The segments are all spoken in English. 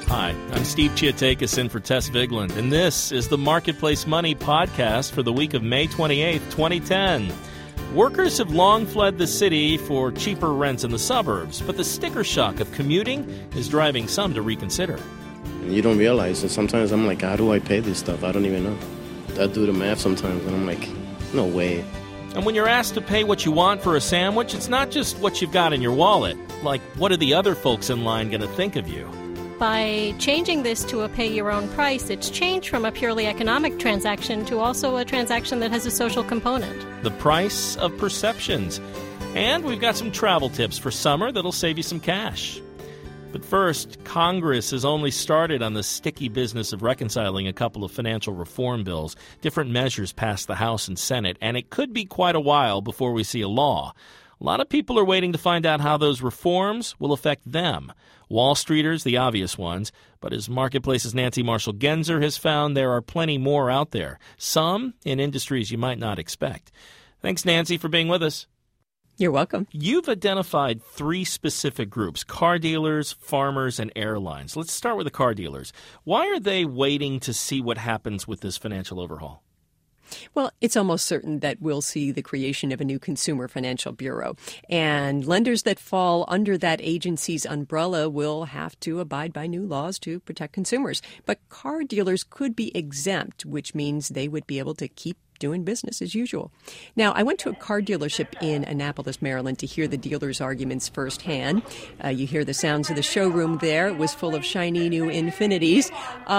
Hi, I'm Steve Chiatakis in for Tess Vigland, and this is the Marketplace Money podcast for the week of May 28, 2010. Workers have long fled the city for cheaper rents in the suburbs, but the sticker shock of commuting is driving some to reconsider. You don't realize it. Sometimes I'm like, how do I pay this stuff? I don't even know. I do the math sometimes, and I'm like, no way. And when you're asked to pay what you want for a sandwich, it's not just what you've got in your wallet. Like, what are the other folks in line going to think of you? By changing this to a pay-your-own price, it's changed from a purely economic transaction to also a transaction that has a social component. The price of perceptions. And we've got some travel tips for summer that'll save you some cash. But first, Congress has only started on the sticky business of reconciling a couple of financial reform bills. Different measures passed the House and Senate, and it could be quite a while before we see a law. A lot of people are waiting to find out how those reforms will affect them. Wall Streeters, the obvious ones, but as Marketplace's Nancy Marshall-Genzer has found, there are plenty more out there, some in industries you might not expect. Thanks, Nancy, for being with us. You're welcome. You've identified three specific groups: car dealers, farmers, and airlines. Let's start with the car dealers. Why are they waiting to see what happens with this financial overhaul? Well, it's almost certain that we'll see the creation of a new Consumer Financial Bureau. And lenders that fall under that agency's umbrella will have to abide by new laws to protect consumers. But car dealers could be exempt, which means they would be able to keep doing business as usual. Now, I went to a car dealership in Annapolis, Maryland, to hear the dealers' arguments firsthand. You hear the sounds of the showroom there. It was full of shiny new Infinitis.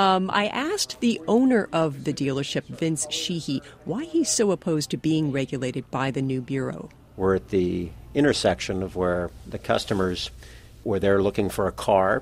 I asked the owner of the dealership, Vince Sheehy, why he's so opposed to being regulated by the new bureau. We're at the intersection of where the customers, where they're looking for a car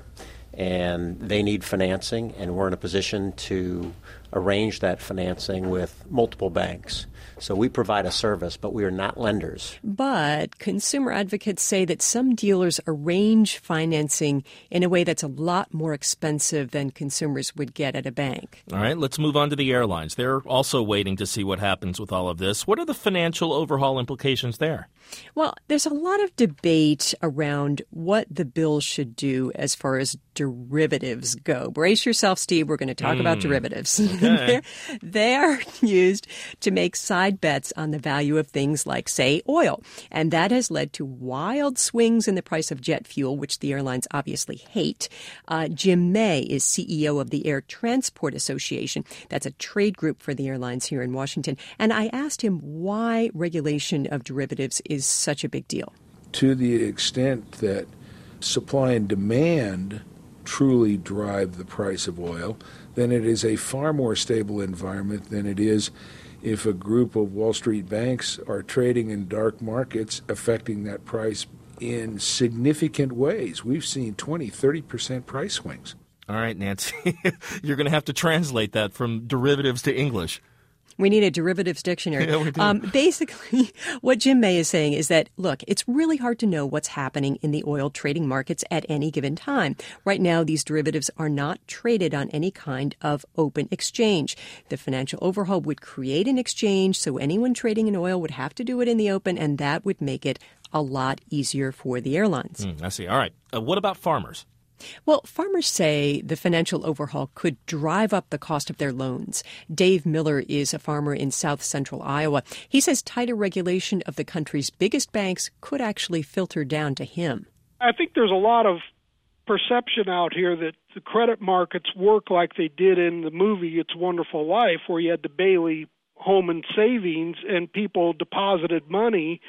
and they need financing, and we're in a position to arrange that financing with multiple banks. So we provide a service, but we are not lenders. But consumer advocates say that some dealers arrange financing in a way that's a lot more expensive than consumers would get at a bank. All right, let's move on to the airlines. They're also waiting to see what happens with all of this. What are the financial overhaul implications there? Well, there's a lot of debate around what the bill should do as far as derivatives go. Brace yourself, Steve. We're going to talk about derivatives. Okay. They are used to make side bets on the value of things like, say, oil. And that has led to wild swings in the price of jet fuel, which the airlines obviously hate. Jim May is CEO of the Air Transport Association. That's a trade group for the airlines here in Washington. And I asked him why regulation of derivatives is such a big deal. To the extent that supply and demand truly drive the price of oil, then it is a far more stable environment than it is if a group of Wall Street banks are trading in dark markets, affecting that price in significant ways. We've seen 20-30% price swings. All right, Nancy, you're going to have to translate that from derivatives to English. We need a derivatives dictionary. Yeah, we do. Basically, what Jim May is saying is that, look, it's really hard to know what's happening in the oil trading markets at any given time. Right now, these derivatives are not traded on any kind of open exchange. The financial overhaul would create an exchange, so anyone trading in oil would have to do it in the open, and that would make it a lot easier for the airlines. I see. All right. What about farmers? Well, farmers say the financial overhaul could drive up the cost of their loans. Dave Miller is a farmer in south central Iowa. He says tighter regulation of the country's biggest banks could actually filter down to him. I think there's a lot of perception out here that the credit markets work like they did in the movie It's a Wonderful Life, where you had the Bailey Home and Savings and people deposited money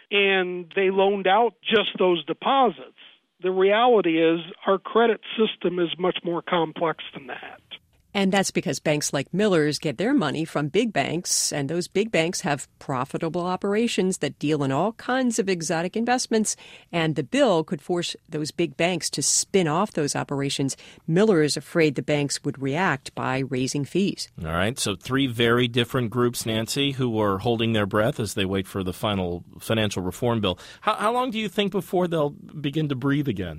and they loaned out just those deposits. The reality is our credit system is much more complex than that. And that's because banks like Miller's get their money from big banks, and those big banks have profitable operations that deal in all kinds of exotic investments, and the bill could force those big banks to spin off those operations. Miller is afraid the banks would react by raising fees. All right, so three very different groups, Nancy, who are holding their breath as they wait for the final financial reform bill. How long do you think before they'll begin to breathe again?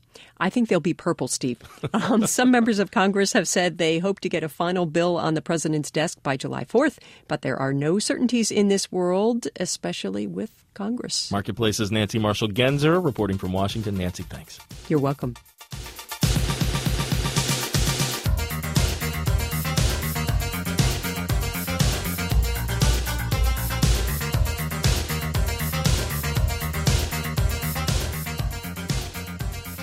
I think they'll be purple, Steve. Some members of Congress have said they hope to get a final bill on the president's desk by July 4th, but there are no certainties in this world, especially with Congress. Marketplace's Nancy Marshall-Genzer reporting from Washington. Nancy, thanks. You're welcome.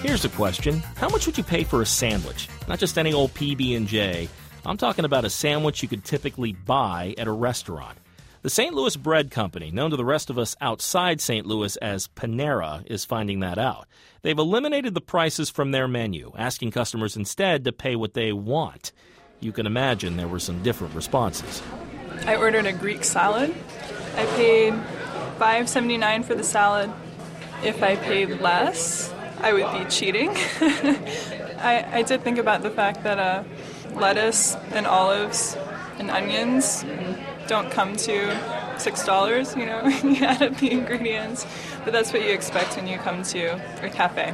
Here's a question. How much would you pay for a sandwich? Not just any old PB&J. I'm talking about a sandwich you could typically buy at a restaurant. The St. Louis Bread Company, known to the rest of us outside St. Louis as Panera, is finding that out. They've eliminated the prices from their menu, asking customers instead to pay what they want. You can imagine there were some different responses. I ordered a Greek salad. I paid $5.79 for the salad. If I paid less, I would be cheating. I did think about the fact that lettuce and olives and onions don't come to $6, when you add up the ingredients. But that's what you expect when you come to a cafe.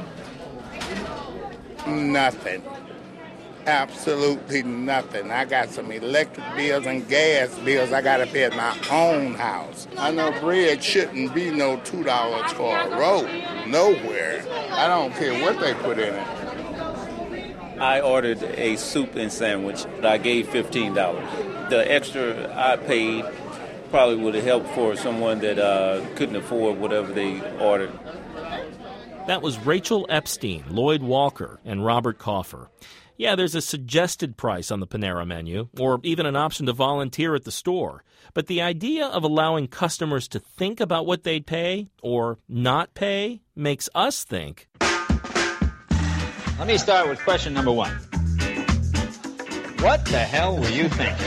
Nothing. Absolutely nothing. I got some electric bills and gas bills I got to pay at my own house. I know bread shouldn't be no $2 for a roll. Nowhere. I don't care what they put in it. I ordered a soup and sandwich, but I gave $15. The extra I paid probably would have helped for someone that couldn't afford whatever they ordered. That was Rachel Epstein, Lloyd Walker, and Robert Kaufer. Yeah, there's a suggested price on the Panera menu, or even an option to volunteer at the store. But the idea of allowing customers to think about what they'd pay or not pay makes us think. Let me start with question number 1. What the hell were you thinking?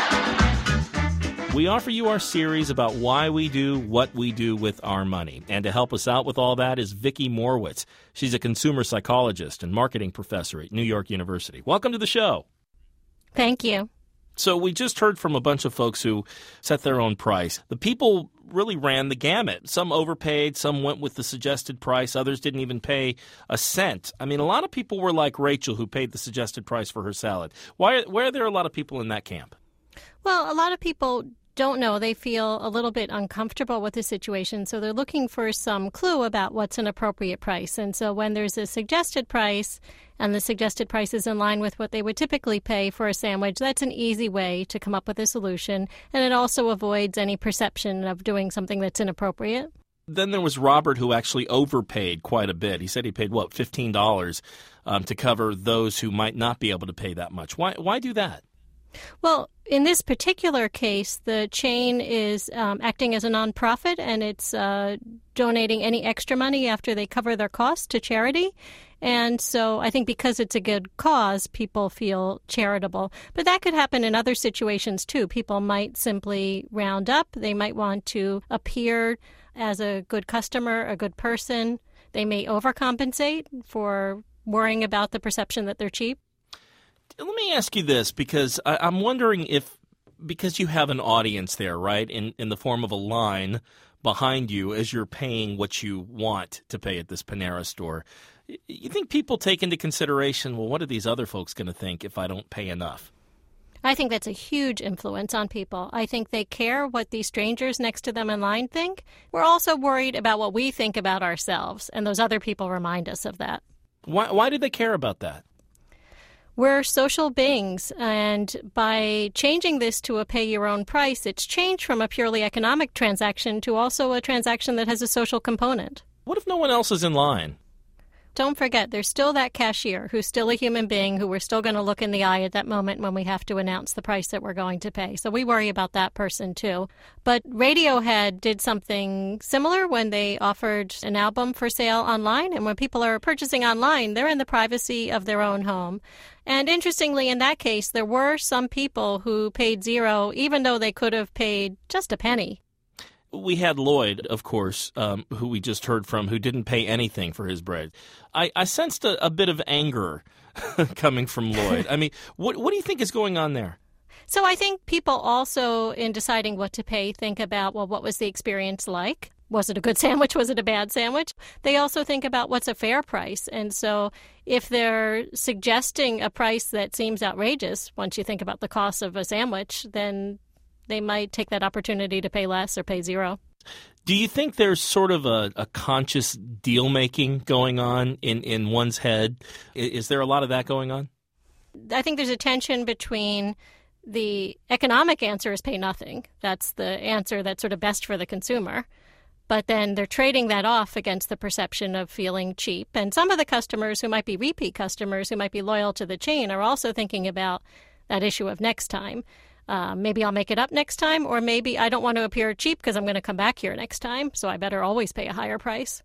We offer you our series about why we do what we do with our money. And to help us out with all that is Vicki Morwitz. She's a consumer psychologist and marketing professor at New York University. Welcome to the show. Thank you. So we just heard from a bunch of folks who set their own price. The people really ran the gamut. Some overpaid, some went with the suggested price, others didn't even pay a cent. I mean, a lot of people were like Rachel, who paid the suggested price for her salad. Why are there a lot of people in that camp? Well, a lot of people don't know. They feel a little bit uncomfortable with the situation, so they're looking for some clue about what's an appropriate price. And so when there's a suggested price and the suggested price is in line with what they would typically pay for a sandwich, that's an easy way to come up with a solution. And it also avoids any perception of doing something that's inappropriate. Then there was Robert, who actually overpaid quite a bit. He said he paid, $15 to cover those who might not be able to pay that much. Why do that? Well, in this particular case, the chain is acting as a nonprofit, and it's donating any extra money after they cover their costs to charity. And so I think because it's a good cause, people feel charitable. But that could happen in other situations, too. People might simply round up. They might want to appear as a good customer, a good person. They may overcompensate for worrying about the perception that they're cheap. Let me ask you this, because I'm wondering if, because you have an audience there, right, in the form of a line behind you as you're paying what you want to pay at this Panera store, you think people take into consideration, well, what are these other folks going to think if I don't pay enough? I think that's a huge influence on people. I think they care what these strangers next to them in line think. We're also worried about what we think about ourselves, and those other people remind us of that. Why do they care about that? We're social beings, and by changing this to a pay-your-own price, it's changed from a purely economic transaction to also a transaction that has a social component. What if no one else is in line? Don't forget, there's still that cashier who's still a human being who we're still going to look in the eye at that moment when we have to announce the price that we're going to pay. So we worry about that person, too. But Radiohead did something similar when they offered an album for sale online. And when people are purchasing online, they're in the privacy of their own home. And interestingly, in that case, there were some people who paid $0, even though they could have paid just a penny. We had Lloyd, of course, who we just heard from, who didn't pay anything for his bread. I sensed a bit of anger coming from Lloyd. I mean, what do you think is going on there? So I think people also, in deciding what to pay, think about, well, what was the experience like? Was it a good sandwich? Was it a bad sandwich? They also think about what's a fair price. And so if they're suggesting a price that seems outrageous, once you think about the cost of a sandwich, then they might take that opportunity to pay less or pay $0. Do you think there's sort of a conscious deal-making going on in one's head? Is there a lot of that going on? I think there's a tension between the economic answer is pay nothing. That's the answer that's sort of best for the consumer. But then they're trading that off against the perception of feeling cheap. And some of the customers who might be repeat customers, who might be loyal to the chain, are also thinking about that issue of next time. Maybe I'll make it up next time, or maybe I don't want to appear cheap because I'm going to come back here next time, so I better always pay a higher price.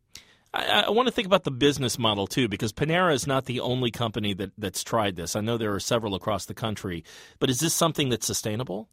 I want to think about the business model, too, because Panera is not the only company that's tried this. I know there are several across the country, but is this something that's sustainable?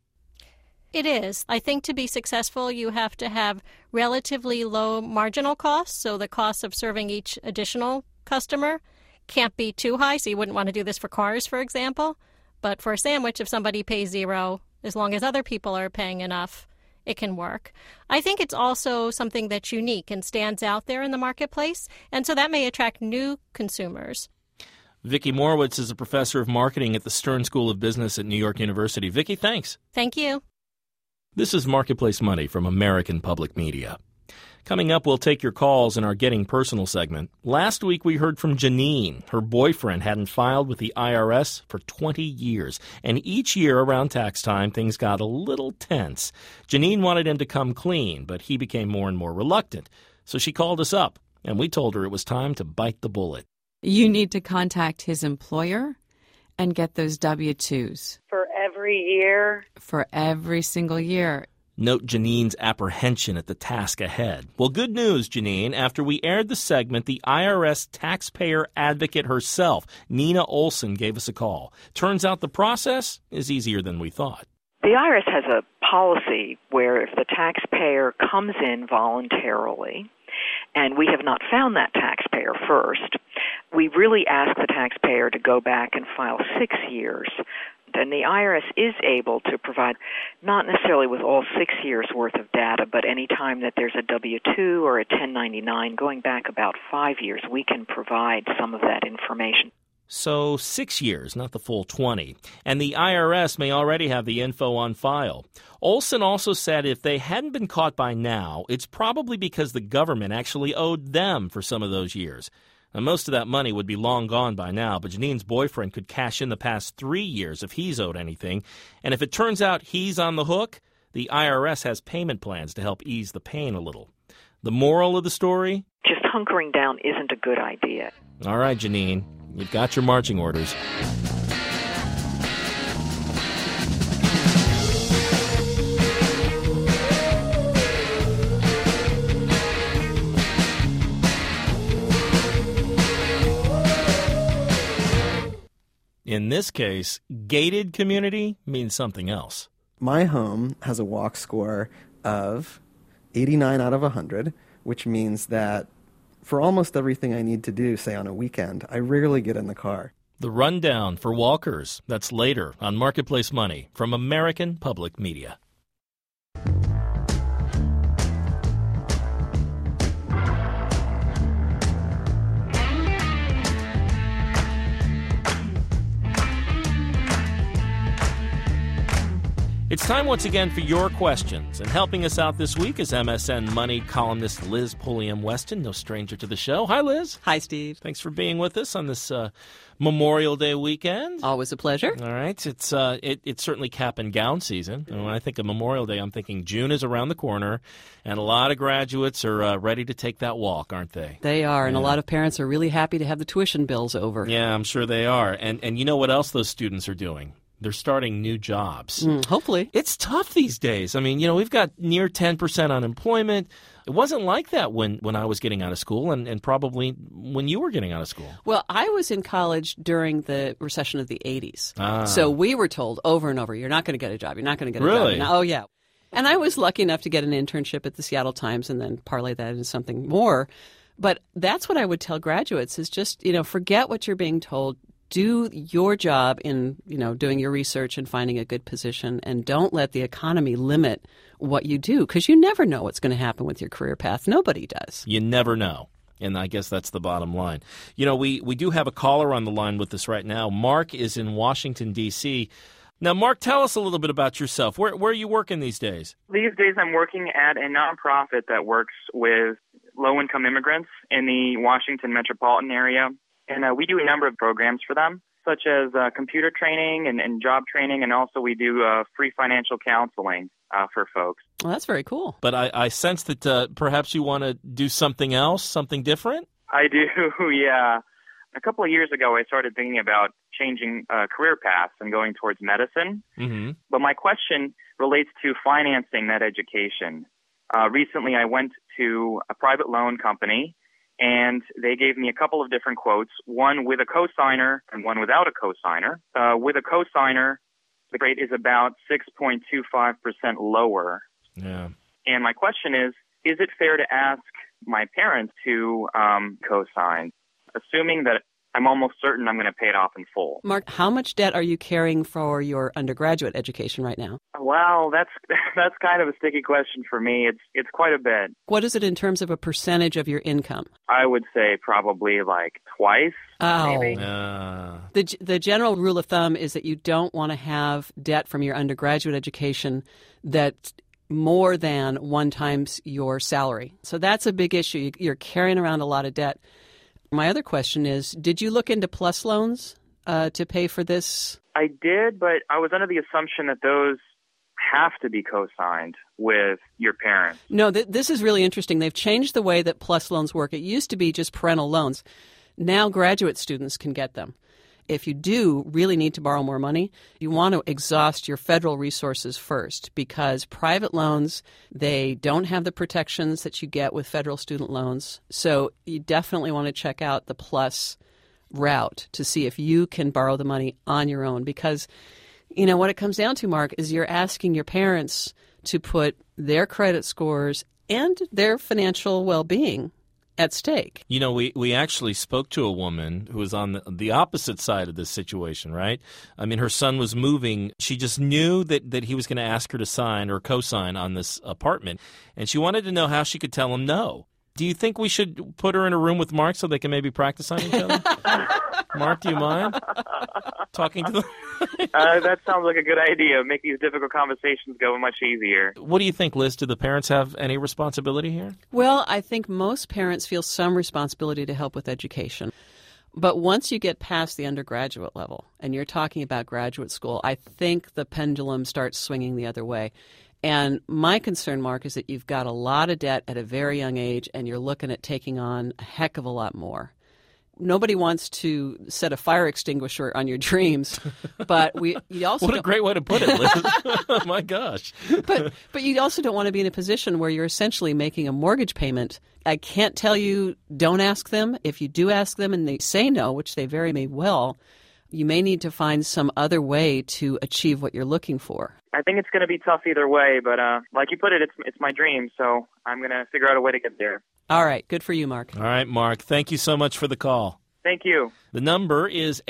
It is. I think to be successful, you have to have relatively low marginal costs, so the cost of serving each additional customer can't be too high, so you wouldn't want to do this for cars, for example. But for a sandwich, if somebody pays $0, as long as other people are paying enough, it can work. I think it's also something that's unique and stands out there in the marketplace, and so that may attract new consumers. Vicki Morowitz is a professor of marketing at the Stern School of Business at New York University. Vicki, thanks. Thank you. This is Marketplace Money from American Public Media. Coming up, we'll take your calls in our Getting Personal segment. Last week, we heard from Janine. Her boyfriend hadn't filed with the IRS for 20 years, and each year around tax time, things got a little tense. Janine wanted him to come clean, but he became more and more reluctant. So she called us up, and we told her it was time to bite the bullet. You need to contact his employer and get those W-2s. For every year? For every single year. Note Janine's apprehension at the task ahead. Well, good news, Janine. After we aired the segment, the IRS taxpayer advocate herself, Nina Olson, gave us a call. Turns out the process is easier than we thought. The IRS has a policy where if the taxpayer comes in voluntarily, and we have not found that taxpayer first, we really ask the taxpayer to go back and file 6 years. Then the IRS is able to provide, not necessarily with all 6 years' worth of data, but any time that there's a W-2 or a 1099 going back about 5 years, we can provide some of that information. So 6 years, not the full 20. And the IRS may already have the info on file. Olson also said if they hadn't been caught by now, it's probably because the government actually owed them for some of those years. Now, most of that money would be long gone by now, but Janine's boyfriend could cash in the past 3 years if he's owed anything. And if it turns out he's on the hook, the IRS has payment plans to help ease the pain a little. The moral of the story? Just hunkering down isn't a good idea. All right, Janine, you've got your marching orders. In this case, gated community means something else. My home has a walk score of 89 out of 100, which means that for almost everything I need to do, say on a weekend, I rarely get in the car. The rundown for walkers. That's later on Marketplace Money from American Public Media. It's time once again for your questions. And helping us out this week is MSN Money columnist Liz Pulliam-Weston, no stranger to the show. Hi, Liz. Hi, Steve. Thanks for being with us on this Memorial Day weekend. Always a pleasure. All right. It's certainly cap and gown season. And when I think of Memorial Day, I'm thinking June is around the corner, and a lot of graduates are ready to take that walk, aren't they? They are, and a lot of parents are really happy to have the tuition bills over. Yeah, I'm sure they are. And you know what else those students are doing? They're starting new jobs. Hopefully. It's tough these days. I mean, we've got near 10% unemployment. It wasn't like that when I was getting out of school and probably when you were getting out of school. Well, I was in college during the recession of the 80s. So we were told over and over, you're not going to get a job. You're not going to get a job. Really? Oh, yeah. And I was lucky enough to get an internship at the Seattle Times and then parlay that into something more. But that's what I would tell graduates is just, forget what you're being told. Do your job in, doing your research and finding a good position, and don't let the economy limit what you do, because you never know what's going to happen with your career path. Nobody does. You never know. And I guess that's the bottom line. We do have a caller on the line with us right now. Mark is in Washington, D.C. Now, Mark, tell us a little bit about yourself. Where are you working these days? These days I'm working at a nonprofit that works with low-income immigrants in the Washington metropolitan area. And we do a number of programs for them, such as computer training and job training, and also we do free financial counseling for folks. Well, that's very cool. But I sense that perhaps you want to do something else, something different? I do, yeah. A couple of years ago, I started thinking about changing career paths and going towards medicine. Mm-hmm. But my question relates to financing that education. Recently, I went to a private loan company, and they gave me a couple of different quotes, one with a cosigner and one without a cosigner. With a cosigner, the rate is about 6.25% lower. Yeah. And my question is it fair to ask my parents to cosign, assuming that I'm almost certain I'm going to pay it off in full? Mark, how much debt are you carrying for your undergraduate education right now? Well, that's kind of a sticky question for me. It's quite a bit. What is it in terms of a percentage of your income? I would say probably like twice. Oh. Maybe. The general rule of thumb is that you don't want to have debt from your undergraduate education that's more than 1 times your salary. So that's a big issue. You're carrying around a lot of debt. My other question is, did you look into PLUS loans to pay for this? I did, but I was under the assumption that those have to be co-signed with your parents. No, this is really interesting. They've changed the way that PLUS loans work. It used to be just parental loans. Now graduate students can get them. If you do really need to borrow more money, you want to exhaust your federal resources first, because private loans, they don't have the protections that you get with federal student loans. So you definitely want to check out the PLUS route to see if you can borrow the money on your own. Because, what it comes down to, Mark, is you're asking your parents to put their credit scores and their financial well-being at stake. We actually spoke to a woman who was on the opposite side of this situation, right? I mean, her son was moving. She just knew that he was going to ask her to sign or co-sign on this apartment, and she wanted to know how she could tell him no. Do you think we should put her in a room with Mark so they can maybe practice on each other? Mark, do you mind talking to them? That sounds like a good idea. Make these difficult conversations go much easier. What do you think, Liz? Do the parents have any responsibility here? Well, I think most parents feel some responsibility to help with education. But once you get past the undergraduate level and you're talking about graduate school, I think the pendulum starts swinging the other way. And my concern, Mark, is that you've got a lot of debt at a very young age and you're looking at taking on a heck of a lot more. Nobody wants to set a fire extinguisher on your dreams, but you also what a great way to put it, Liz. My gosh. But you also don't want to be in a position where you're essentially making a mortgage payment. I can't tell you don't ask them. If you do ask them and they say no, which they very may well, you may need to find some other way to achieve what you're looking for. I think it's going to be tough either way, but like you put it, it's my dream, so I'm going to figure out a way to get there. All right. Good for you, Mark. All right, Mark. Thank you so much for the call. Thank you. The number is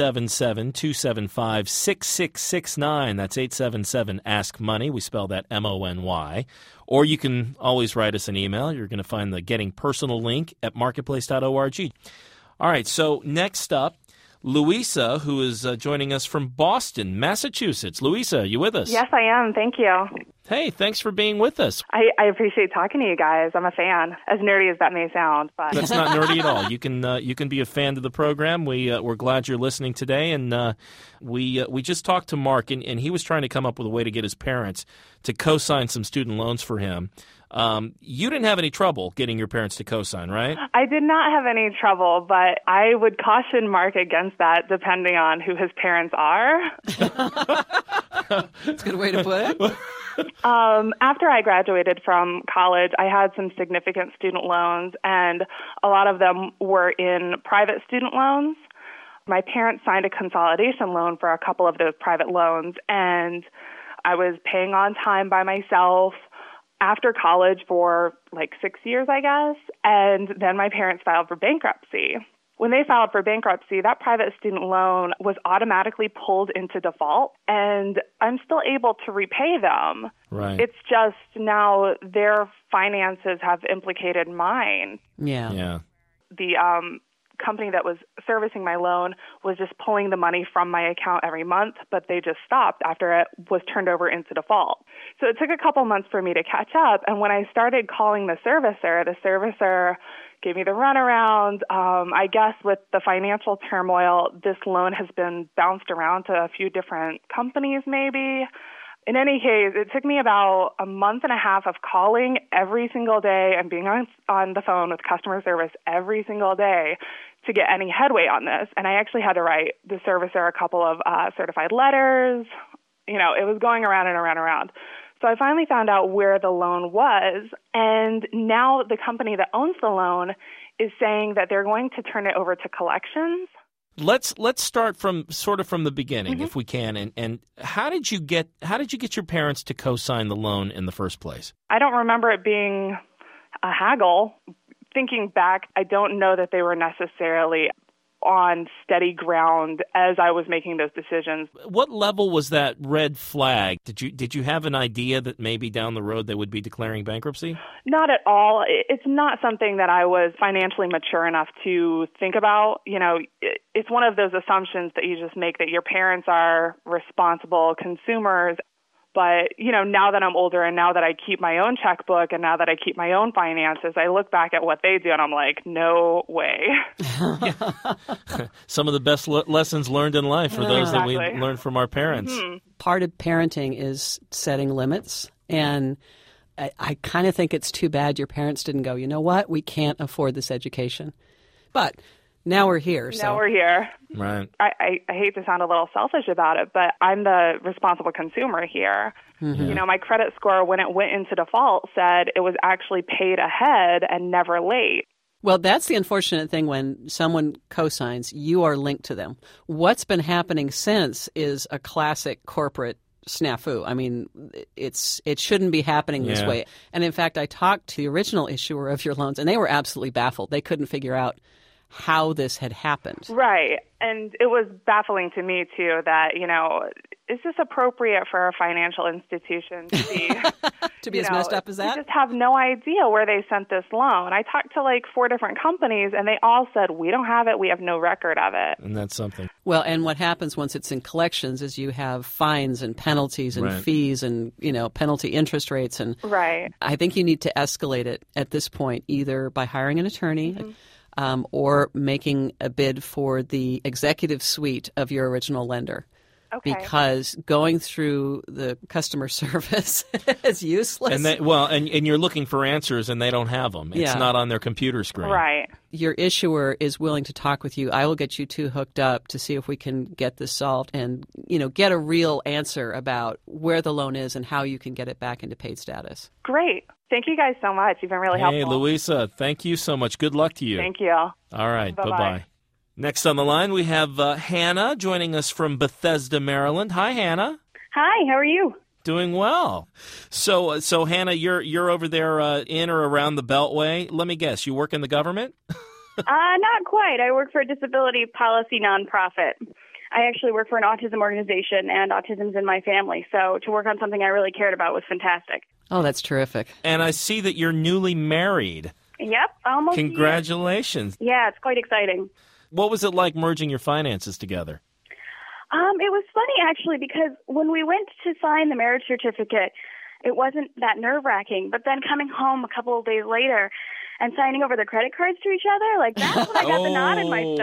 877-275-6669. That's 877-ASK-MONEY. We spell that M-O-N-Y. Or you can always write us an email. You're going to find the Getting Personal link at marketplace.org. All right, so next up, Louisa, who is joining us from Boston, Massachusetts. Louisa, you with us? Yes, I am. Thank you. Hey, thanks for being with us. I appreciate talking to you guys. I'm a fan, as nerdy as that may sound. But that's not nerdy at all. You can be a fan of the program. We're glad you're listening today, and we just talked to Mark, and he was trying to come up with a way to get his parents to co-sign some student loans for him. You didn't have any trouble getting your parents to co-sign, right? I did not have any trouble, but I would caution Mark against that depending on who his parents are. That's a good way to put it. After I graduated from college, I had some significant student loans, and a lot of them were in private student loans. My parents signed a consolidation loan for a couple of those private loans, and I was paying on time by myself after college for like 6 years, I guess, and then my parents filed for bankruptcy. When they filed for bankruptcy, that private student loan was automatically pulled into default, and I'm still able to repay them. Right. It's just now their finances have implicated mine. Yeah. The company that was servicing my loan was just pulling the money from my account every month, but they just stopped after it was turned over into default. So it took a couple months for me to catch up. And when I started calling the servicer gave me the runaround. I guess with the financial turmoil, this loan has been bounced around to a few different companies maybe. In any case, it took me about a month and a half of calling every single day and being on the phone with customer service every single day to get any headway on this. And I actually had to write the servicer a couple of certified letters. You know, it was going around and around and around. So I finally found out where the loan was, and now the company that owns the loan is saying that they're going to turn it over to collections. Let's start from the beginning, if we can. And how did you get your parents to co-sign the loan in the first place? I don't remember it being a haggle. Thinking back, I don't know that they were necessarily on steady ground as I was making those decisions. What level was that red flag? Did you have an idea that maybe down the road they would be declaring bankruptcy? Not at all. It's not something that I was financially mature enough to think about. You know, it's one of those assumptions that you just make that your parents are responsible consumers. But, you know, now that I'm older and now that I keep my own checkbook and now that I keep my own finances, I look back at what they do and I'm like, no way. Some of the best lessons learned in life are those that we learned from our parents. Mm-hmm. Part of parenting is setting limits. And I kind of think it's too bad your parents didn't go, you know what, we can't afford this education. But now we're here. Now we're here. Right. I hate to sound a little selfish about it, but I'm the responsible consumer here. Mm-hmm. You know, my credit score, when it went into default, said it was actually paid ahead and never late. Well, that's the unfortunate thing when someone co-signs, you are linked to them. What's been happening since is a classic corporate snafu. I mean, it shouldn't be happening this way. And in fact, I talked to the original issuer of your loans, and they were absolutely baffled. They couldn't figure out how this had happened. Right. And it was baffling to me, too, that, you know, is this appropriate for a financial institution to be to be as messed up as that? I just have no idea where they sent this loan. I talked to like 4 different companies, and they all said, we don't have it. We have no record of it. And that's something. Well, and what happens once it's in collections is you have fines and penalties and fees and, you know, penalty interest rates. And I think you need to escalate it at this point, either by hiring an attorney or making a bid for the executive suite of your original lender. Okay. Because going through the customer service is useless. And you're looking for answers and they don't have them. It's not on their computer screen. Right. Your issuer is willing to talk with you. I will get you 2 hooked up to see if we can get this solved and, you know, get a real answer about where the loan is and how you can get it back into paid status. Great. Thank you guys so much. You've been really helpful. Hey, Louisa, thank you so much. Good luck to you. Thank you. All right. Bye-bye. Bye-bye. Next on the line, we have Hannah joining us from Bethesda, Maryland. Hi, Hannah. Hi, how are you? Doing well. So Hannah, you're over there in or around the Beltway. Let me guess, you work in the government? Not quite. I work for a disability policy nonprofit. I actually work for an autism organization, and autism's in my family. So to work on something I really cared about was fantastic. Oh, that's terrific. And I see that you're newly married. Yep, almost. Congratulations. Yeah, it's quite exciting. What was it like merging your finances together? It was funny, actually, because when we went to sign the marriage certificate, it wasn't that nerve-wracking. But then coming home a couple of days later and signing over the credit cards to each other, like, that's when I got the knot in my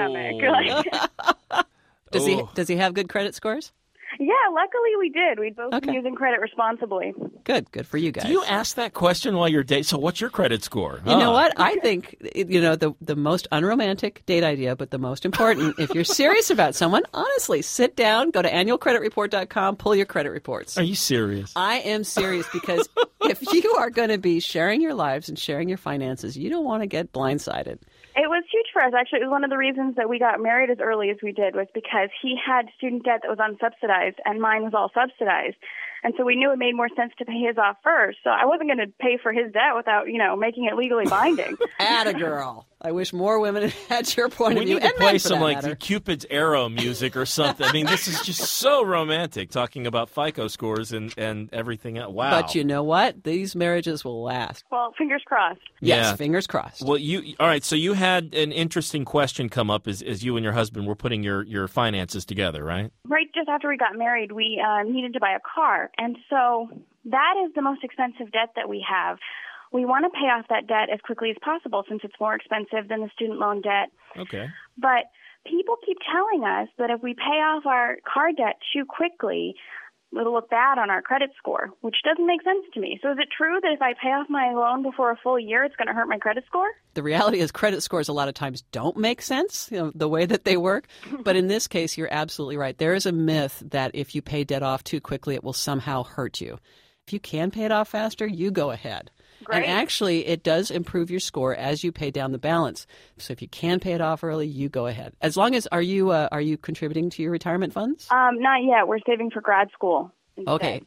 stomach. Does he have good credit scores? Yeah, luckily we did. We'd both been using credit responsibly. Good for you guys. Do you ask that question while you're dating? So what's your credit score? You know what? I think, you know, the most unromantic date idea, but the most important, if you're serious about someone, honestly, sit down, go to annualcreditreport.com, pull your credit reports. Are you serious? I am serious because if you are going to be sharing your lives and sharing your finances, you don't want to get blindsided. It was huge for us, actually. It was one of the reasons that we got married as early as we did was because he had student debt that was unsubsidized and mine was all subsidized. And so we knew it made more sense to pay his off first. So I wasn't going to pay for his debt without, making it legally binding. Atta girl. I wish more women had your point of view. We need to play some like Cupid's Arrow music or something. I mean, this is just so romantic, talking about FICO scores and everything else. Wow. But you know what? These marriages will last. Well, fingers crossed. Yes, fingers crossed. Well, all right, so you had an interesting question come up as you and your husband were putting your finances together, right? Right just after we got married, we needed to buy a car. And so that is the most expensive debt that we have. We want to pay off that debt as quickly as possible since it's more expensive than the student loan debt. Okay. But people keep telling us that if we pay off our car debt too quickly, it'll look bad on our credit score, which doesn't make sense to me. So is it true that if I pay off my loan before a full year, it's going to hurt my credit score? The reality is credit scores a lot of times don't make sense, the way that they work. But in this case, you're absolutely right. There is a myth that if you pay debt off too quickly, it will somehow hurt you. If you can pay it off faster, you go ahead. Great. And actually, it does improve your score as you pay down the balance. So if you can pay it off early, you go ahead. As long as, are you contributing to your retirement funds? Not yet. We're saving for grad school instead. Okay.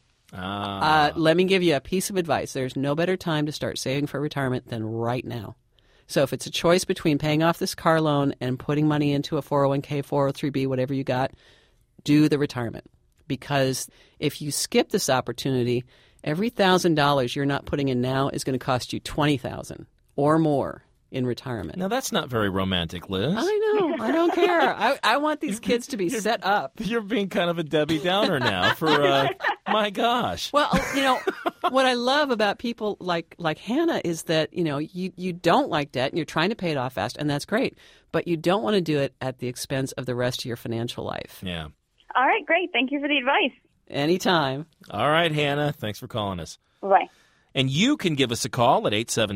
Let me give you a piece of advice. There's no better time to start saving for retirement than right now. So if it's a choice between paying off this car loan and putting money into a 401k, 403b, whatever you got, do the retirement. Because if you skip this opportunity, every $1,000 you're not putting in now is going to cost you $20,000 or more in retirement. Now, that's not very romantic, Liz. I know. I don't care. I want these kids to be set up. You're being kind of a Debbie Downer now for, my gosh. Well, what I love about people like Hannah is that, you don't like debt and you're trying to pay it off fast, and that's great. But you don't want to do it at the expense of the rest of your financial life. Yeah. All right, great. Thank you for the advice. Anytime. All right, Hannah. Thanks for calling us. Bye. And you can give us a call at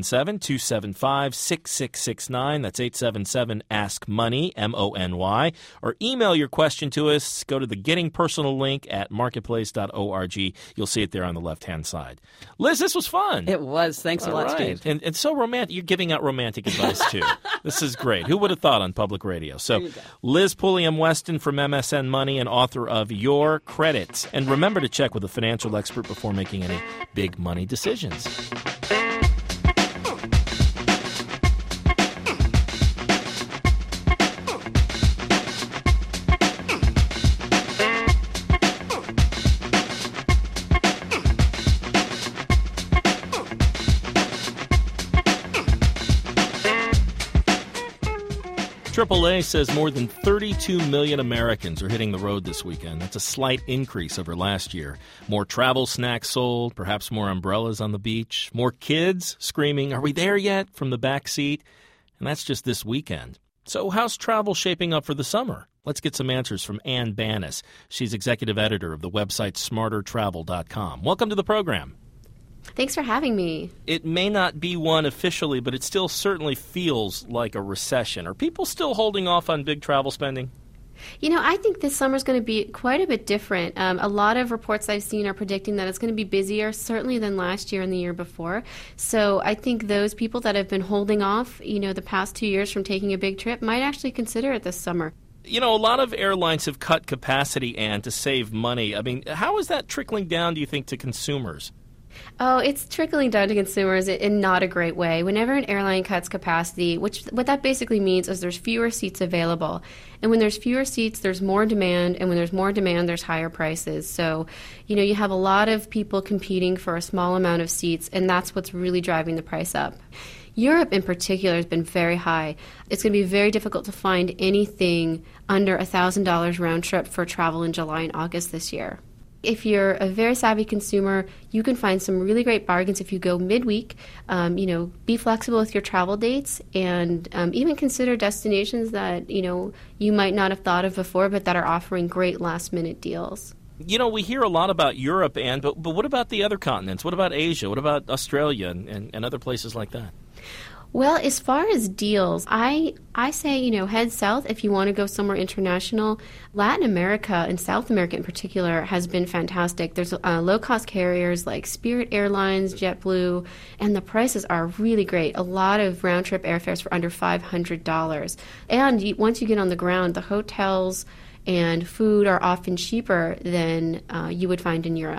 877-275-6669. That's 877-ASK-MONEY, M-O-N-Y. Or email your question to us. Go to the Getting Personal link at marketplace.org. You'll see it there on the left-hand side. Liz, this was fun. It was. Thanks a lot, Steve. And so romantic. You're giving out romantic advice, too. This is great. Who would have thought on public radio? So Liz Pulliam-Weston from MSN Money and author of Your Credit. And remember to check with a financial expert before making any big money decisions. AAA says more than 32 million Americans are hitting the road this weekend. That's a slight increase over last year. More travel snacks sold, perhaps more umbrellas on the beach, more kids screaming, "Are we there yet?" from the back seat. And that's just this weekend. So how's travel shaping up for the summer? Let's get some answers from Ann Bannis. She's executive editor of the website smartertravel.com. Welcome to the program. Thanks for having me. It may not be one officially, but it still certainly feels like a recession. Are people still holding off on big travel spending? I think this summer is going to be quite a bit different. A lot of reports I've seen are predicting that it's going to be busier, certainly than last year and the year before. So I think those people that have been holding off, the past 2 years from taking a big trip might actually consider it this summer. A lot of airlines have cut capacity, Ann, to save money. I mean, how is that trickling down, do you think, to consumers? Oh, it's trickling down to consumers in not a great way. Whenever an airline cuts capacity, what that basically means is there's fewer seats available. And when there's fewer seats, there's more demand. And when there's more demand, there's higher prices. So, you have a lot of people competing for a small amount of seats, and that's what's really driving the price up. Europe in particular has been very high. It's going to be very difficult to find anything under $1,000 round trip for travel in July and August this year. If you're a very savvy consumer, you can find some really great bargains if you go midweek. Be flexible with your travel dates and even consider destinations that, you might not have thought of before, but that are offering great last-minute deals. We hear a lot about Europe, Ann, but what about the other continents? What about Asia? What about Australia and other places like that? Well, as far as deals, I say, head south if you want to go somewhere international. Latin America and South America in particular has been fantastic. There's low-cost carriers like Spirit Airlines, JetBlue, and the prices are really great. A lot of round-trip airfares for under $500. And once you get on the ground, the hotels and food are often cheaper than you would find in Europe.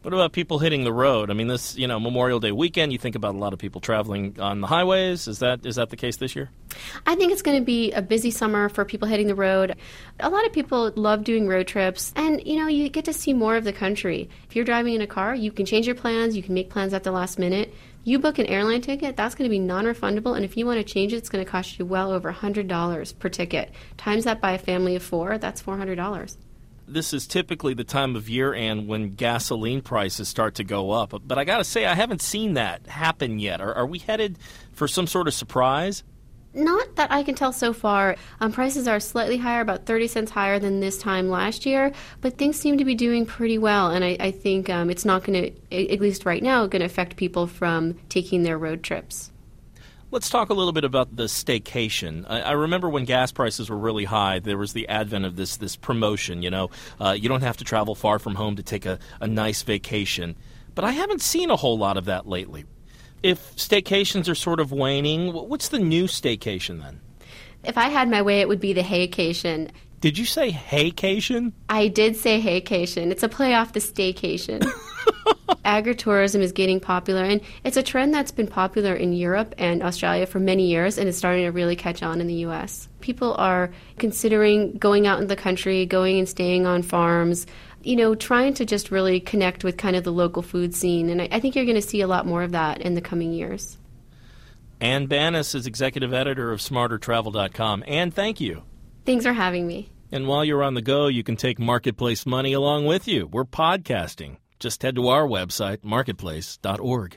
What about people hitting the road? I mean, this, Memorial Day weekend, you think about a lot of people traveling on the highways. Is that the case this year? I think it's going to be a busy summer for people hitting the road. A lot of people love doing road trips, and, you get to see more of the country. If you're driving in a car, you can change your plans. You can make plans at the last minute. You book an airline ticket, that's going to be non-refundable, and if you want to change it, it's going to cost you well over $100 per ticket. Times that by a family of 4, that's $400. This is typically the time of year, and when gasoline prices start to go up. But I got to say, I haven't seen that happen yet. Are we headed for some sort of surprise? Not that I can tell so far. Prices are slightly higher, about 30 cents higher than this time last year, but things seem to be doing pretty well, and I think it's not going to, at least right now, going to affect people from taking their road trips. Let's talk a little bit about the staycation. I remember when gas prices were really high, there was the advent of this promotion, you don't have to travel far from home to take a nice vacation. But I haven't seen a whole lot of that lately. If staycations are sort of waning, what's the new staycation then? If I had my way, it would be the haycation. Did you say haycation? I did say haycation. It's a play off the staycation. Agritourism is getting popular, and it's a trend that's been popular in Europe and Australia for many years, and it's starting to really catch on in the U.S. People are considering going out in the country, going and staying on farms, trying to just really connect with kind of the local food scene, and I think you're going to see a lot more of that in the coming years. Ann Bannis is executive editor of SmarterTravel.com. Ann, thank you. Thanks for having me. And while you're on the go, you can take Marketplace Money along with you. We're podcasting. Just head to our website, marketplace.org.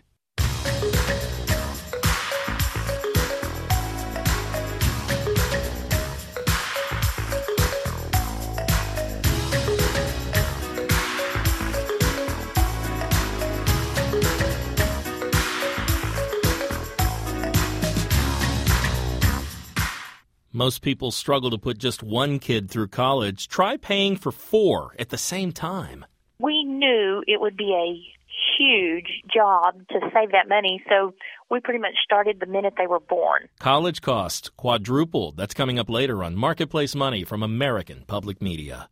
Most people struggle to put just one kid through college. Try paying for 4 at the same time. We knew it would be a huge job to save that money, so we pretty much started the minute they were born. College costs quadrupled. That's coming up later on Marketplace Money from American Public Media.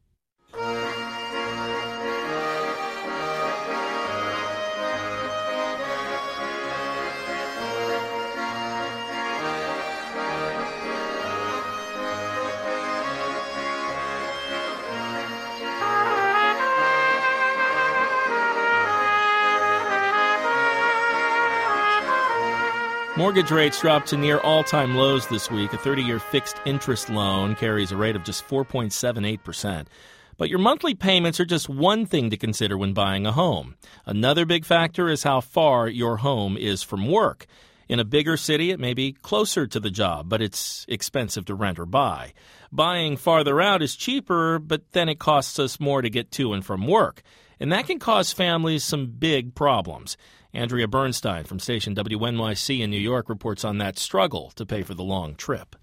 Mortgage rates dropped to near all-time lows this week. A 30-year fixed interest loan carries a rate of just 4.78%. But your monthly payments are just one thing to consider when buying a home. Another big factor is how far your home is from work. In a bigger city, it may be closer to the job, but it's expensive to rent or buy. Buying farther out is cheaper, but then it costs us more to get to and from work. And that can cause families some big problems. Andrea Bernstein from station WNYC in New York reports on that struggle to pay for the long trip.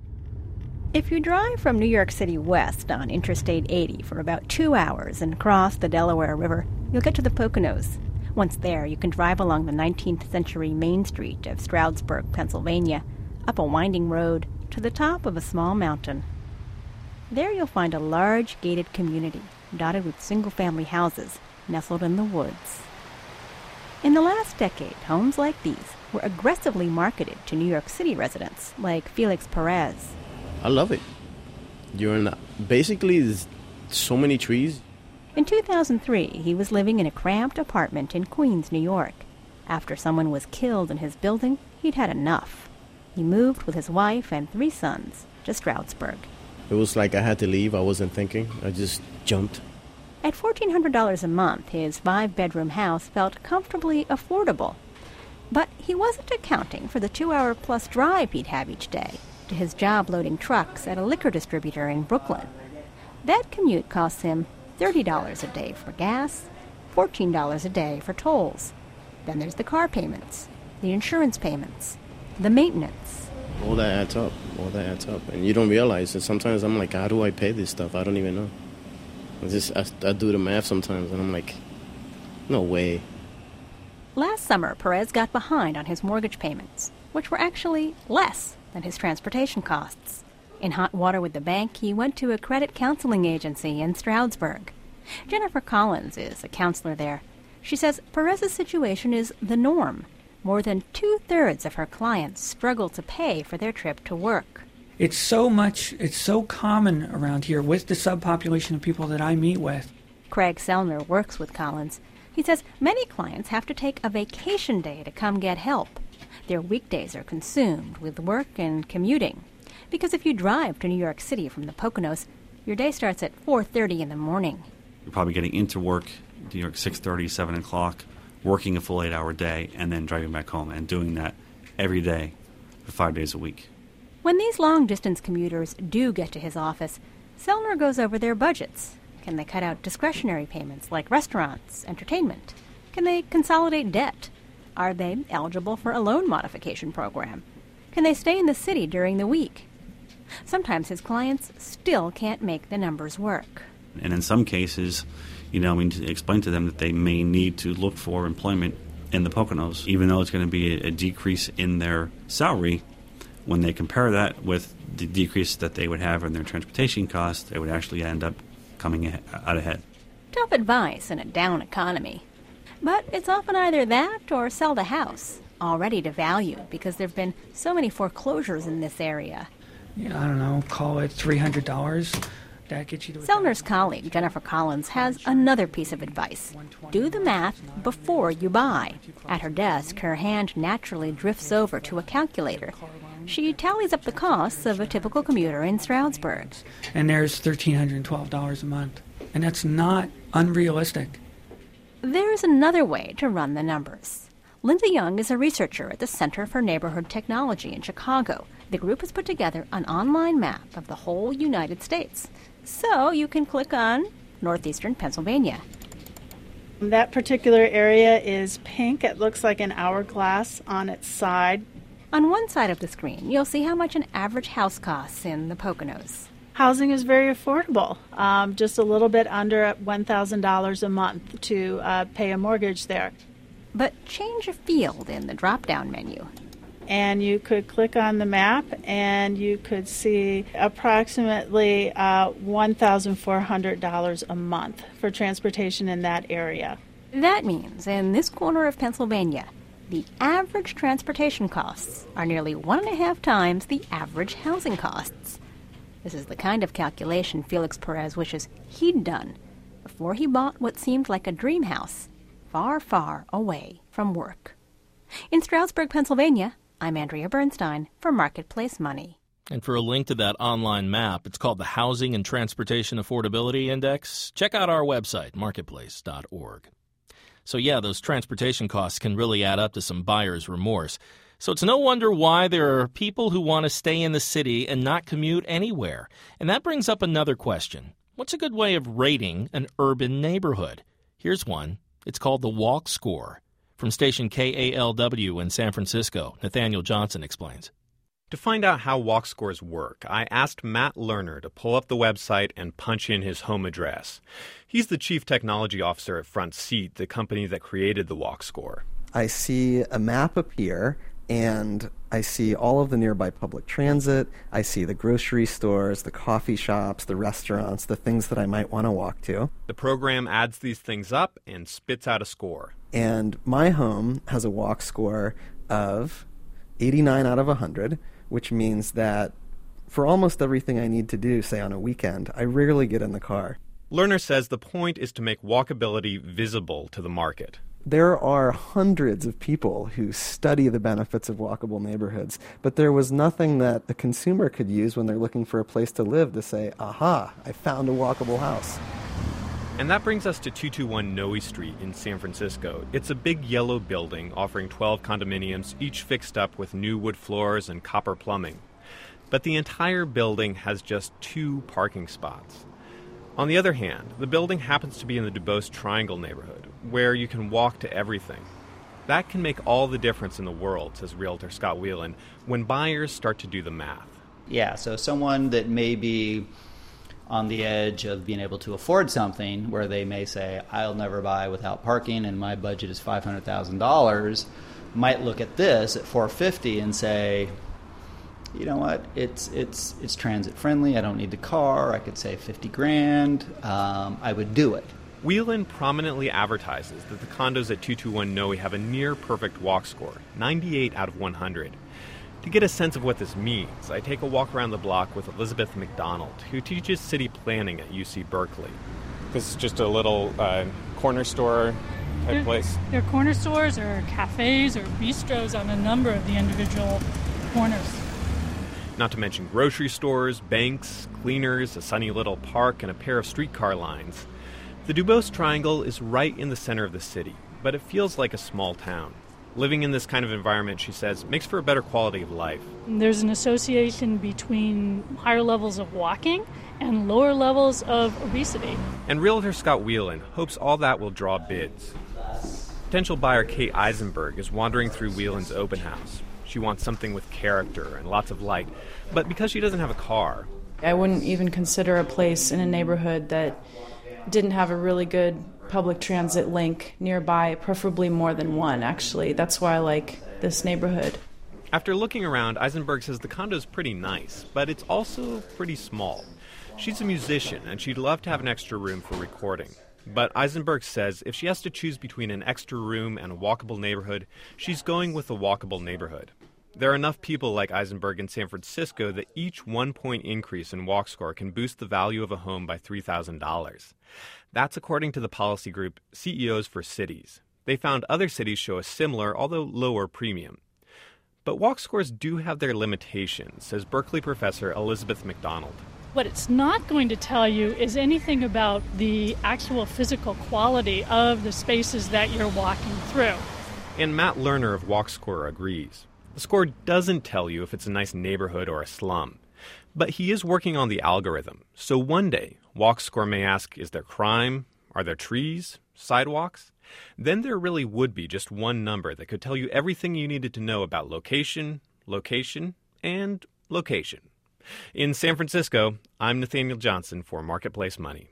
If you drive from New York City west on Interstate 80 for about 2 hours and cross the Delaware River, you'll get to the Poconos. Once there, you can drive along the 19th century Main Street of Stroudsburg, Pennsylvania, up a winding road to the top of a small mountain. There you'll find a large gated community dotted with single-family houses nestled in the woods. In the last decade, homes like these were aggressively marketed to New York City residents, like Felix Perez. I love it. Basically, there's so many trees. In 2003, he was living in a cramped apartment in Queens, New York. After someone was killed in his building, he'd had enough. He moved with his wife and 3 sons to Stroudsburg. It was like I had to leave. I wasn't thinking. I just jumped. At $1,400 a month, his 5-bedroom house felt comfortably affordable. But he wasn't accounting for the 2-hour-plus drive he'd have each day to his job loading trucks at a liquor distributor in Brooklyn. That commute costs him $30 a day for gas, $14 a day for tolls. Then there's the car payments, the insurance payments, the maintenance. All that adds up. And you don't realize it. Sometimes I'm like, how do I pay this stuff? I don't even know. I do the math sometimes, and I'm like, no way. Last summer, Perez got behind on his mortgage payments, which were actually less than his transportation costs. In hot water with the bank, he went to a credit counseling agency in Stroudsburg. Jennifer Collins is a counselor there. She says Perez's situation is the norm. More than 2/3 of her clients struggle to pay for their trip to work. It's so common around here with the subpopulation of people that I meet with. Craig Sellner works with Collins. He says many clients have to take a vacation day to come get help. Their weekdays are consumed with work and commuting. Because if you drive to New York City from the Poconos, your day starts at 4:30 in the morning. You're probably getting into work, New York, 6:30, 7 o'clock, working a full 8-hour day, and then driving back home, and doing that every day for 5 days a week. When these long-distance commuters do get to his office, Sellner goes over their budgets. Can they cut out discretionary payments like restaurants, entertainment? Can they consolidate debt? Are they eligible for a loan modification program? Can they stay in the city during the week? Sometimes his clients still can't make the numbers work. And in some cases, we need to explain to them that they may need to look for employment in the Poconos, even though it's going to be a decrease in their salary. When they compare that with the decrease that they would have in their transportation costs, they would actually end up coming out ahead. Tough advice in a down economy. But it's often either that or sell the house, already devalued because there have been so many foreclosures in this area. Yeah, I don't know, call it $300. That gets you to Sellner's colleague, Jennifer Collins, has another piece of advice. Do the math before you buy. At her desk, her hand naturally drifts over to a calculator. She tallies up the costs of a typical commuter in Stroudsburg. And there's $1,312 a month. And that's not unrealistic. There's another way to run the numbers. Linda Young is a researcher at the Center for Neighborhood Technology in Chicago. The group has put together an online map of the whole United States. So you can click on northeastern Pennsylvania. That particular area is pink. It looks like an hourglass on its side. On one side of the screen, you'll see how much an average house costs in the Poconos. Housing is very affordable, just a little bit under $1,000 a month to pay a mortgage there. But change a field in the drop-down menu. And you could click on the map and you could see approximately $1,400 a month for transportation in that area. That means in this corner of Pennsylvania, the average transportation costs are nearly 1.5 times the average housing costs. This is the kind of calculation Felix Perez wishes he'd done before he bought what seemed like a dream house, far, far away from work. In Stroudsburg, Pennsylvania, I'm Andrea Bernstein for Marketplace Money. And for a link to that online map, it's called the Housing and Transportation Affordability Index. Check out our website, marketplace.org. So yeah, those transportation costs can really add up to some buyer's remorse. So it's no wonder why there are people who want to stay in the city and not commute anywhere. And that brings up another question. What's a good way of rating an urban neighborhood? Here's one. It's called the Walk Score. From station KALW in San Francisco, Nathaniel Johnson explains. To find out how walk scores work, I asked Matt Lerner to pull up the website and punch in his home address. He's the chief technology officer at Front Seat, the company that created the walk score. I see a map appear, and I see all of the nearby public transit. I see the grocery stores, the coffee shops, the restaurants, the things that I might want to walk to. The program adds these things up and spits out a score. And my home has a walk score of 89 out of 100, which means that for almost everything I need to do, say on a weekend, I rarely get in the car. Lerner says the point is to make walkability visible to the market. There are hundreds of people who study the benefits of walkable neighborhoods, but there was nothing that a consumer could use when they're looking for a place to live to say, aha, I found a walkable house. And that brings us to 221 Noe Street in San Francisco. It's a big yellow building offering 12 condominiums, each fixed up with new wood floors and copper plumbing. But the entire building has just 2 parking spots. On the other hand, the building happens to be in the Duboce Triangle neighborhood, where you can walk to everything. That can make all the difference in the world, says realtor Scott Whelan, when buyers start to do the math. Yeah, so someone that may be on the edge of being able to afford something where they may say, I'll never buy without parking and my budget is $500,000, might look at this at $450 and say, you know what, it's transit friendly, I don't need the car, I could save $50,000, I would do it. Whelan prominently advertises that the condos at 221 Noe have a near-perfect walk score, 98 out of 100. To get a sense of what this means, I take a walk around the block with Elizabeth McDonald, who teaches city planning at UC Berkeley. This is just a little corner store type place. There are corner stores or cafes or bistros on a number of the individual corners. Not to mention grocery stores, banks, cleaners, a sunny little park, and a pair of streetcar lines. The Dubose Triangle is right in the center of the city, but it feels like a small town. Living in this kind of environment, she says, makes for a better quality of life. There's an association between higher levels of walking and lower levels of obesity. And realtor Scott Whelan hopes all that will draw bids. Potential buyer Kate Eisenberg is wandering through Whelan's open house. She wants something with character and lots of light, but because she doesn't have a car... I wouldn't even consider a place in a neighborhood that didn't have a really good public transit link nearby, preferably more than one, actually. That's why I like this neighborhood. After looking around, Eisenberg says the condo's pretty nice, but it's also pretty small. She's a musician, and she'd love to have an extra room for recording. But Eisenberg says if she has to choose between an extra room and a walkable neighborhood, she's going with a walkable neighborhood. There are enough people like Eisenberg in San Francisco that each 1-point increase in walk score can boost the value of a home by $3,000. That's according to the policy group CEOs for Cities. They found other cities show a similar, although lower, premium. But walk scores do have their limitations, says Berkeley professor Elizabeth McDonald. What it's not going to tell you is anything about the actual physical quality of the spaces that you're walking through. And Matt Lerner of WalkScore agrees. The score doesn't tell you if it's a nice neighborhood or a slum. But he is working on the algorithm. So one day, WalkScore may ask, is there crime? Are there trees? Sidewalks? Then there really would be just one number that could tell you everything you needed to know about location, and location. In San Francisco, I'm Nathaniel Johnson for Marketplace Money.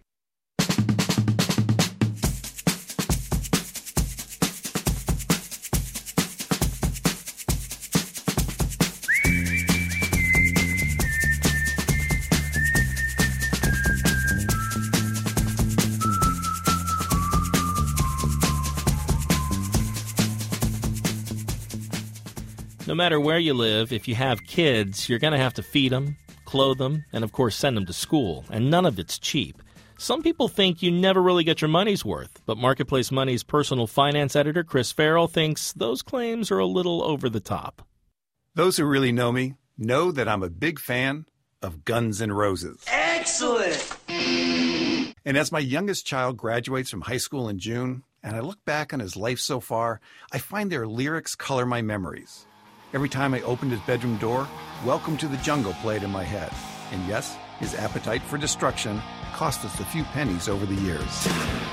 No matter where you live, if you have kids, you're going to have to feed them, clothe them, and of course send them to school. And none of it's cheap. Some people think you never really get your money's worth, but Marketplace Money's personal finance editor, Chris Farrell, thinks those claims are a little over the top. Those who really know me know that I'm a big fan of Guns N' Roses. Excellent! And as my youngest child graduates from high school in June, and I look back on his life so far, I find their lyrics color my memories. Every time I opened his bedroom door, Welcome to the Jungle played in my head. And yes, his appetite for destruction cost us a few pennies over the years.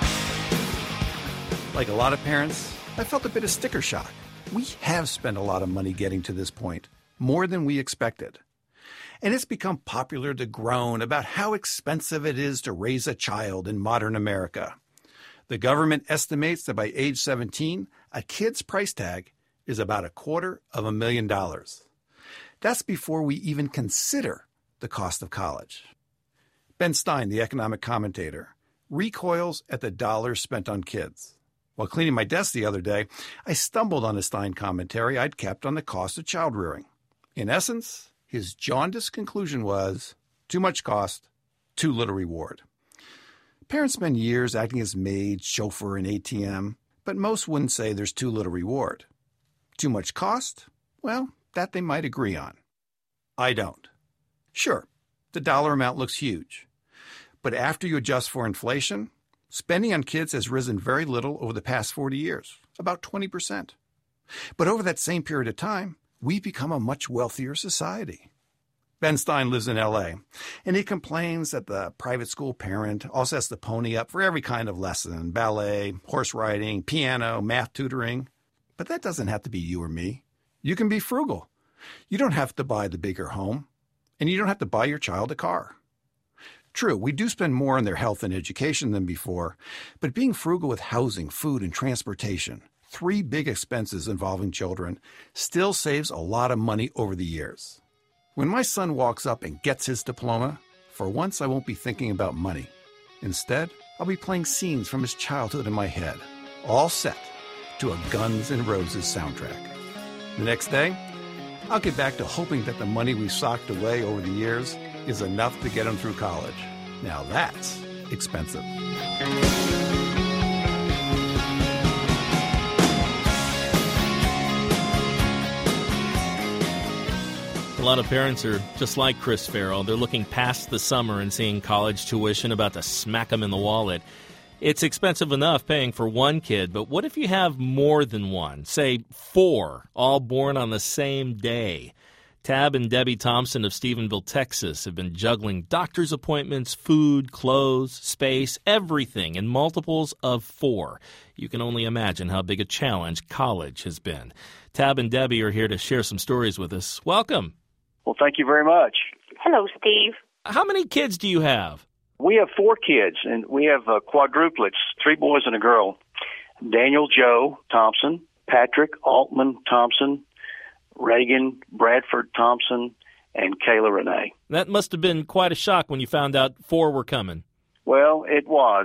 Like a lot of parents, I felt a bit of sticker shock. We have spent a lot of money getting to this point, more than we expected. And it's become popular to groan about how expensive it is to raise a child in modern America. The government estimates that by age 17, a kid's price tag is about $250,000. That's before we even consider the cost of college. Ben Stein, the economic commentator, recoils at the dollars spent on kids. While cleaning my desk the other day, I stumbled on a Stein commentary I'd kept on the cost of child rearing. In essence, his jaundiced conclusion was, too much cost, too little reward. Parents spend years acting as maid, chauffeur, and ATM, but most wouldn't say there's too little reward. Too much cost? Well, that they might agree on. I don't. Sure, the dollar amount looks huge. But after you adjust for inflation, spending on kids has risen very little over the past 40 years, about 20%. But over that same period of time, we've become a much wealthier society. Ben Stein lives in L.A., and he complains that the private school parent also has to pony up for every kind of lesson, ballet, horse riding, piano, math tutoring. But that doesn't have to be you or me. You can be frugal. You don't have to buy the bigger home, and you don't have to buy your child a car. True, we do spend more on their health and education than before, but being frugal with housing, food, and transportation, 3 big expenses involving children, still saves a lot of money over the years. When my son walks up and gets his diploma, for once I won't be thinking about money. Instead, I'll be playing scenes from his childhood in my head, all set to a Guns N' Roses soundtrack. The next day, I'll get back to hoping that the money we socked away over the years is enough to get him through college. Now that's expensive. A lot of parents are just like Chris Farrell. They're looking past the summer and seeing college tuition about to smack them in the wallet. It's expensive enough paying for one kid, but what if you have more than one? Say 4, all born on the same day. Tab and Debbie Thompson of Stephenville, Texas, have been juggling doctor's appointments, food, clothes, space, everything in multiples of 4. You can only imagine how big a challenge college has been. Tab and Debbie are here to share some stories with us. Welcome. Well, thank you very much. Hello, Steve. How many kids do you have? We have 4 kids, and we have quadruplets, 3 boys and a girl. Daniel Joe Thompson, Patrick Altman Thompson, Reagan Bradford Thompson, and Kayla Renee. That must have been quite a shock when you found out 4 were coming. Well, it was.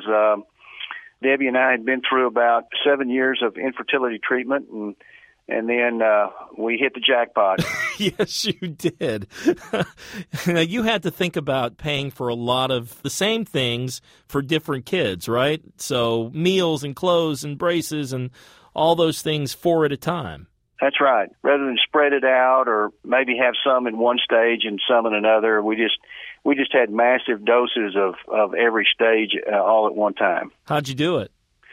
Debbie and I had been through about 7 years of infertility treatment, and then we hit the jackpot. Yes, you did. Now, you had to think about paying for a lot of the same things for different kids, right? So meals and clothes and braces and all those things 4 at a time. That's right. Rather than spread it out or maybe have some in one stage and some in another, we just had massive doses of every stage all at one time. How'd you do it?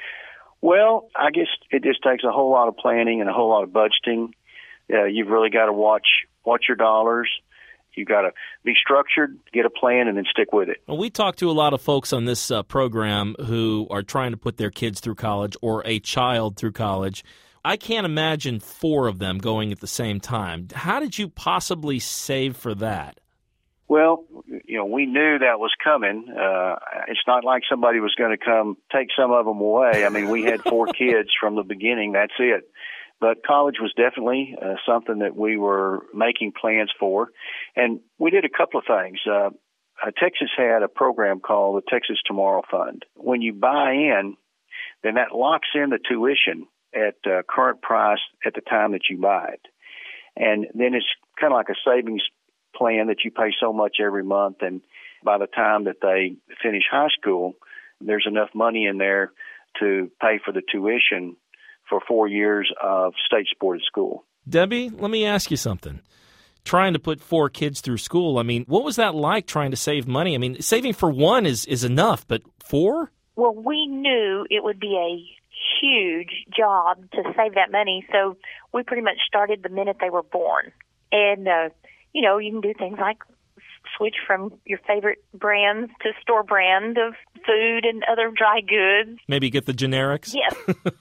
Well, I guess it just takes a whole lot of planning and a whole lot of budgeting. You've really got to watch your dollars. You've got to be structured, get a plan, and then stick with it. Well, we talk to a lot of folks on this program who are trying to put their kids through college or a child through college. I can't imagine 4 of them going at the same time. How did you possibly save for that? Well, we knew that was coming. It's not like somebody was going to come take some of them away. I mean, we had 4 kids from the beginning. That's it. But college was definitely something that we were making plans for. And we did a couple of things. Texas had a program called the Texas Tomorrow Fund. When you buy in, then that locks in the tuition at current price at the time that you buy it. And then it's kind of like a savings plan that you pay so much every month, and by the time that they finish high school, there's enough money in there to pay for the tuition for 4 years of state-supported school. Debbie, let me ask you something. Trying to put 4 kids through school, I mean, what was that like trying to save money? I mean, saving for 1 is enough, but 4? Well, we knew it would be a huge job to save that money, so we pretty much started the minute they were born. And you can do things like switch from your favorite brands to store brand of food and other dry goods. Maybe get the generics? Yes,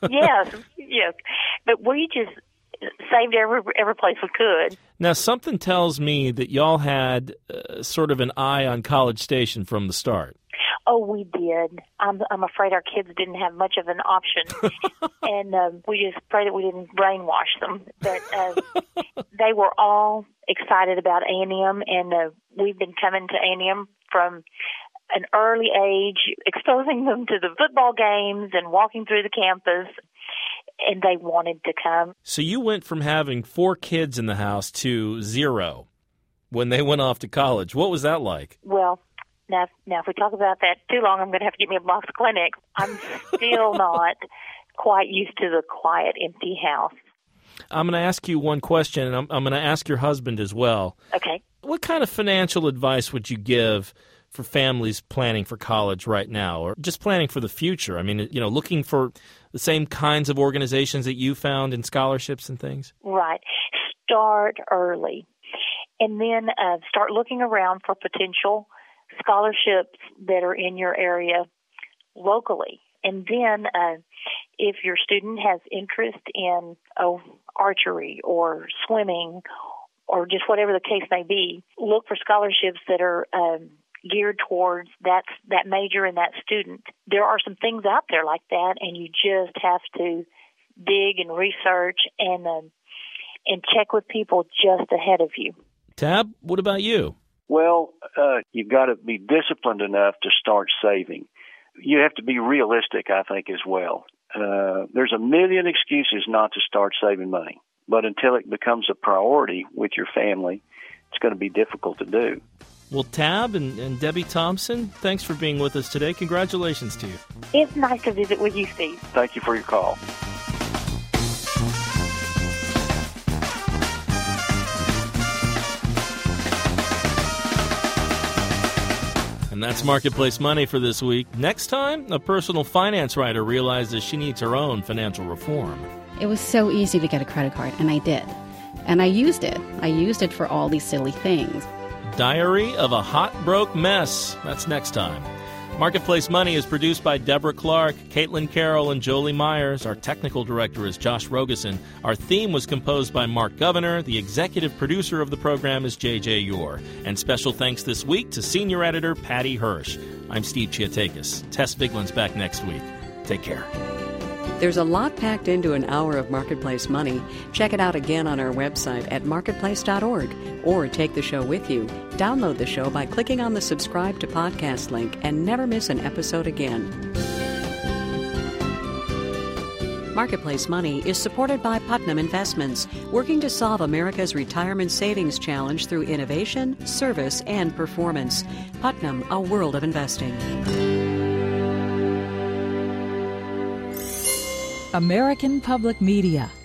yes. But we just saved every place we could. Now, something tells me that y'all had sort of an eye on College Station from the start. Oh, we did. I'm afraid our kids didn't have much of an option, and we just pray that we didn't brainwash them. But they were all excited about A&M, and we've been coming to A&M from an early age, exposing them to the football games and walking through the campus, and they wanted to come. So you went from having 4 kids in the house to 0 when they went off to college. What was that like? Well, Now, if we talk about that too long, I'm going to have to get me a box of Kleenex. I'm still not quite used to the quiet, empty house. I'm going to ask you one question, and I'm going to ask your husband as well. Okay. What kind of financial advice would you give for families planning for college right now, or just planning for the future? I mean, looking for the same kinds of organizations that you found in scholarships and things? Right. Start early, and then start looking around for potential scholarships that are in your area locally. And then if your student has interest in archery or swimming or just whatever the case may be, look for scholarships that are geared towards that major and that student. There are some things out there like that, and you just have to dig and research and check with people just ahead of you. Tab, what about you? Well, you've got to be disciplined enough to start saving. you have to be realistic, I think, as well. There's a million excuses not to start saving money, but until it becomes a priority with your family, it's going to be difficult to do. Well, Tab and Debbie Thompson, thanks for being with us today. Congratulations to you. It's nice to visit with you, Steve. Thank you for your call. And that's Marketplace Money for this week. Next time, a personal finance writer realizes she needs her own financial reform. It was so easy to get a credit card, and I did. And I used it. I used it for all these silly things. Diary of a Hot Broke Mess. That's next time. Marketplace Money is produced by Deborah Clark, Caitlin Carroll, and Jolie Myers. Our technical director is Josh Rogeson. Our theme was composed by Mark Governor. The executive producer of the program is J.J. Yore. And special thanks this week to senior editor Patty Hirsch. I'm Steve Chiatakis. Tess Viglin's back next week. Take care. There's a lot packed into an hour of Marketplace Money. Check it out again on our website at marketplace.org or take the show with you. Download the show by clicking on the subscribe to podcast link and never miss an episode again. Marketplace Money is supported by Putnam Investments, working to solve America's retirement savings challenge through innovation, service, and performance. Putnam, a world of investing. American Public Media